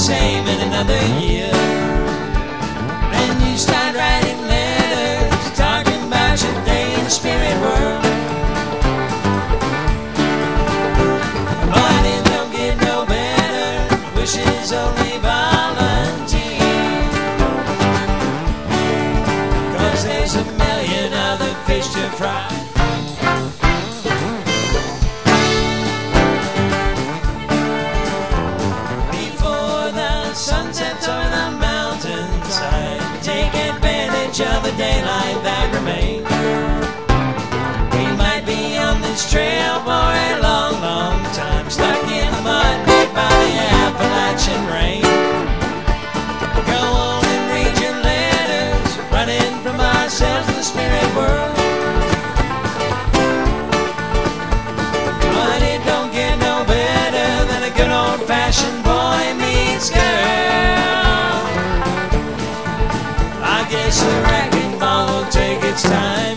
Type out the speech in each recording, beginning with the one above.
same in another year. Then you start writing letters, talking about your day in the spirit world. But it don't get no better, wishes only volunteer. 'Cause there's a million other fish to fry. Sunsets over the mountainside, take advantage of the daylight that remains. We might be on this trail for a long, long time, stuck in the mud made by the Appalachian rain. Go on and read your letters, running from ourselves in the spirit world. But it don't get no better than a good old-fashioned boy meets girl. I guess the wrecking ball will take its time.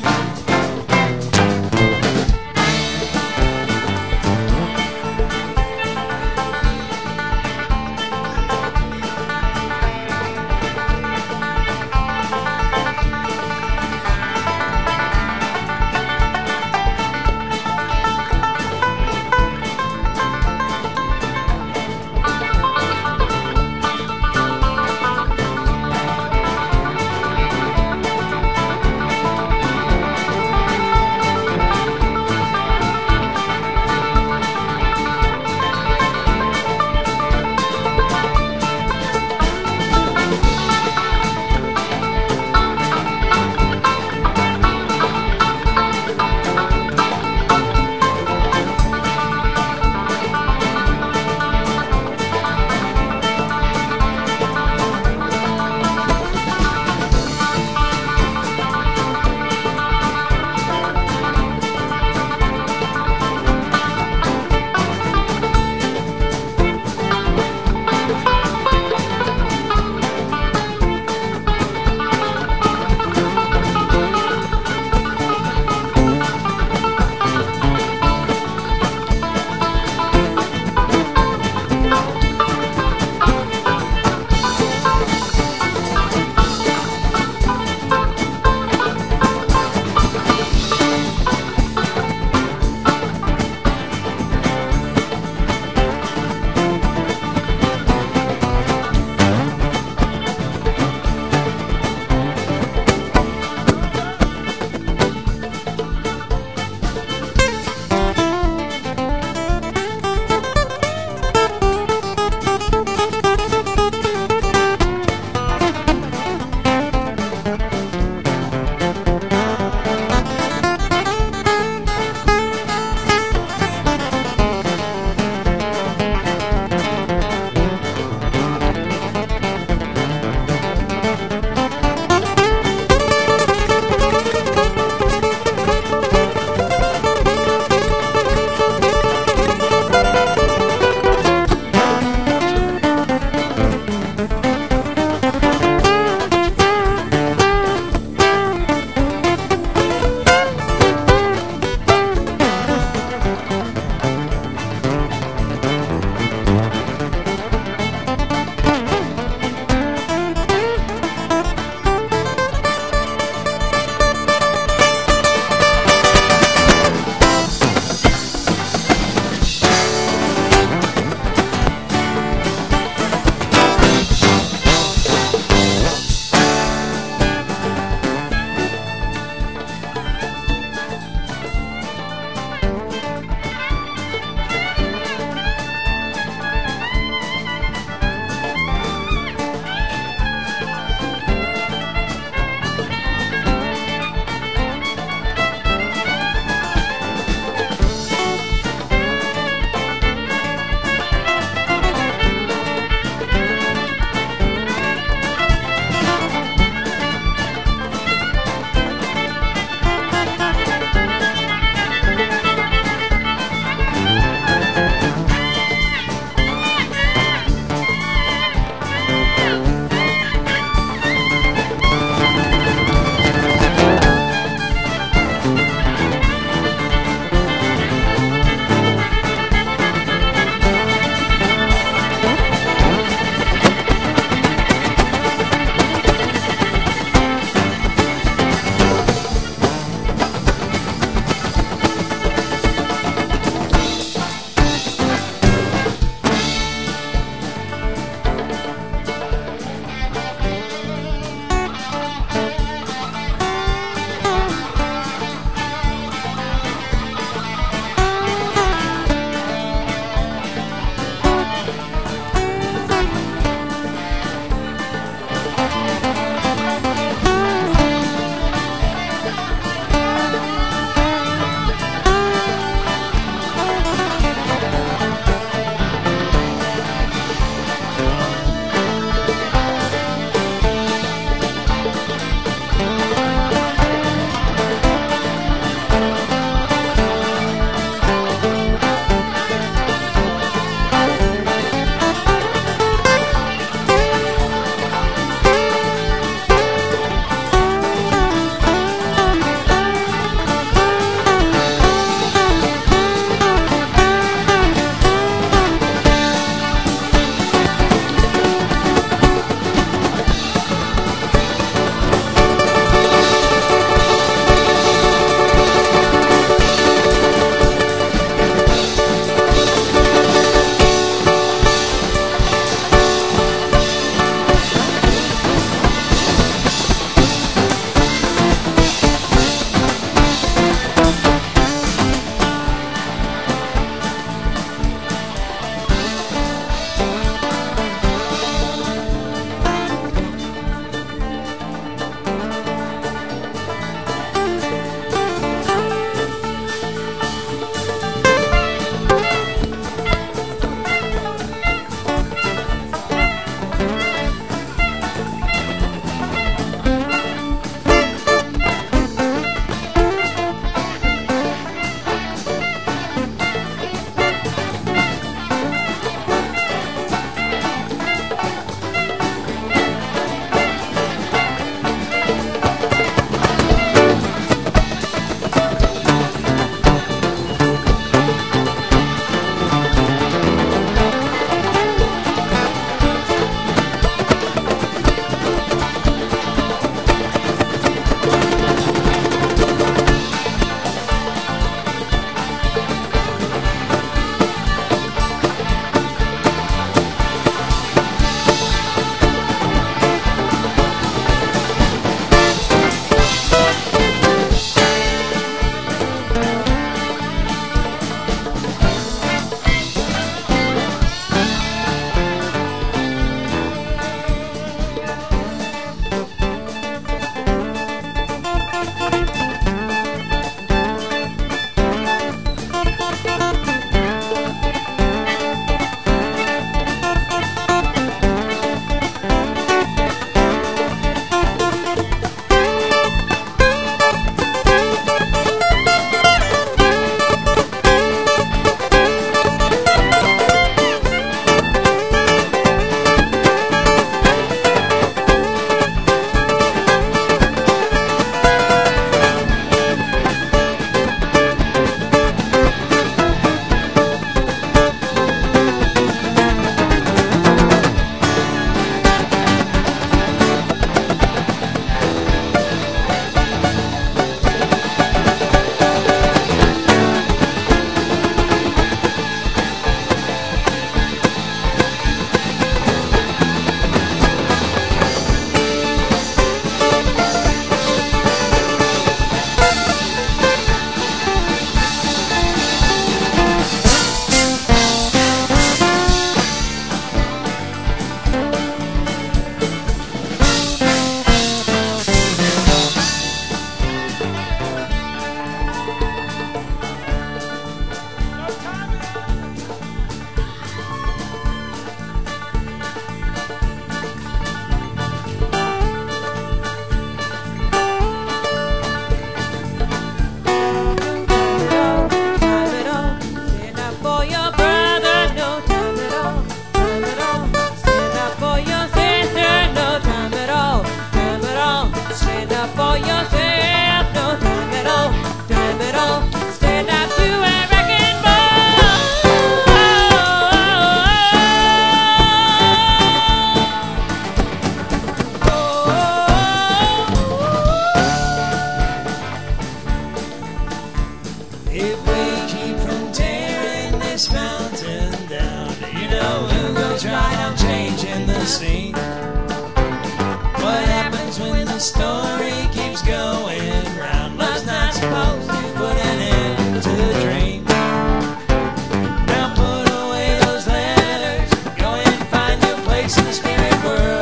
scene. What happens when the story keeps going round? Love's not supposed to put an end to the dream. Now put away those letters, go and find your place in the spirit world.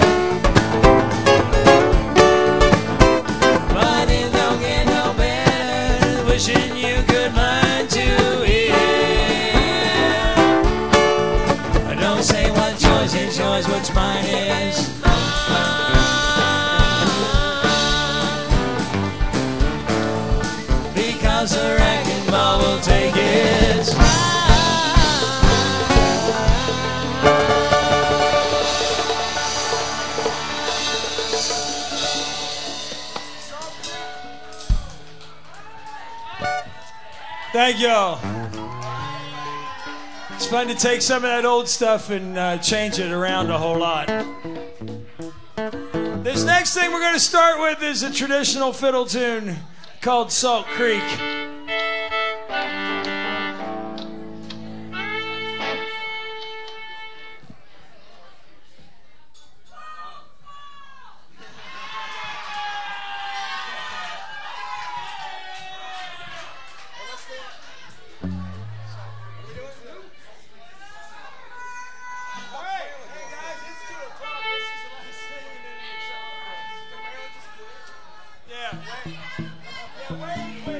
But it don't get no better than wishing you could learn to hear. Don't say what's yours is yours, what's mine is mine. Because the wrecking ball will take its Thank y'all. It's fun to take some of that old stuff and change it around a whole lot. This next thing we're going to start with is a traditional fiddle tune called Salt Creek. Yeah, wait.